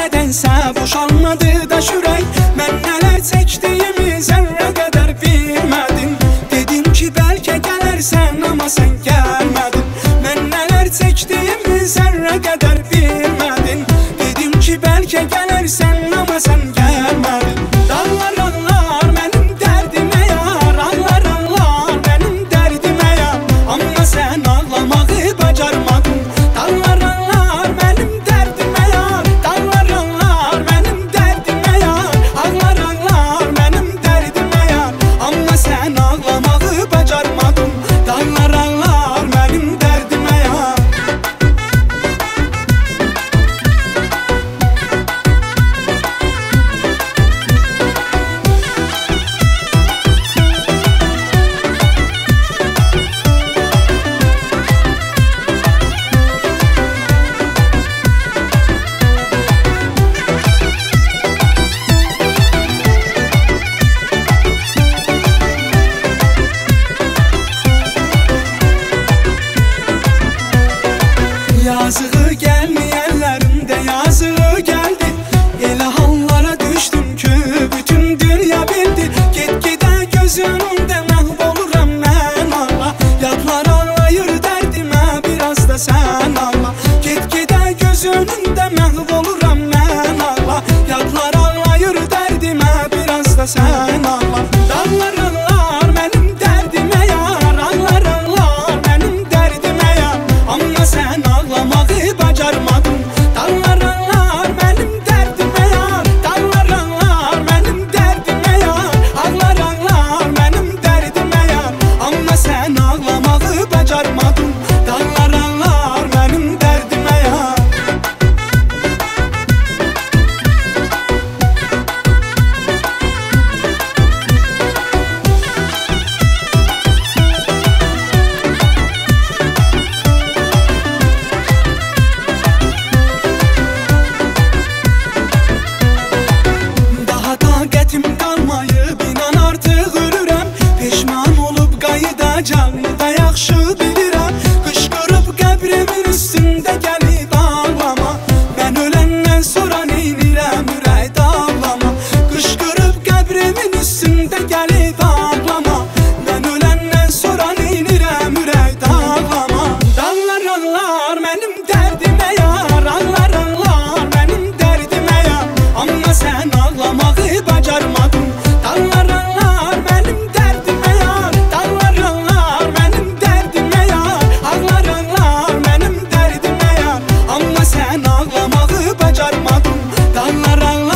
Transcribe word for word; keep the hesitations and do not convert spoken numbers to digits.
nədənsə boşalmadı da şürək. Mən nələr çəkdiyimi zərrə qədər bilmədim. Dedim ki bəlkə gələrsən, amma sən gəlmədin. Mən nələr çəkdiyimi zərrə qədər bilmədim. Dedim ki bəlkə gələrsən, amma sən gəlmədin. Dağlar anlar mənim dərdimə yar, anlar anlar mənim dərdimə yar, amma sən ağlamağı bacarmadın. Dağlar anlar mənim dərdimə yar, dağlar anlar mənim dərdimə yar, ağlar ağlar mənim dərdimə yar, amma sən ağlamağı bacarmadın. Dağlar anlar mənim dərdimə yar. Yazığı gəlməyənlərin də yazığı gəldi. Elə hallara düşdüm ki bütün dünya bildi. Get-gedə gözünündə məhv oluram mən Allah. Yadlar anlayır dərdimə, biraz da sən Allah. Get-gedə gözünündə məhv oluram mən Allah. Yadlar anlayır dərdimə, biraz da sən Allah. Dağlar anlar mənim dərdimə yar, anlar anlar mənim dərdimə yar, amma sən ağlamağı bacarmadın. Dağlar anlar mənim dərdimə yar, dağlar anlar mənim dərdimə yar, ağlar ağlar mənim dərdimə yar, amma sən ağlamağı bacarmadın. Dağlar anlar mənim dərdimə yar. Taqətim qalmayıb, inan artıq ölürəm. Peşman olub qayıdacağımı da yaxşı bilirəm. Qışqırıb qəbrimin üstündə gəlib ağlama. Mən öləndən sonra neynirəm, ürək dağlama. Qışqırıb qəbrimin üstündə gəlib ağlama. Mən öləndən sonra neynirəm, ürək dağlama. Dağlar anlar mənim dərdimə yar, anlar anlar mənim dərdimə yar, amma sən ağlamağı bacarmadın. Dağlar anlar mənim dərdimə yar, dağlar anlar mənim dərdimə yar, ağlar ağlar mənim dərdimə yar, amma sən ağlamağı bacarmadın. Dağlar anlar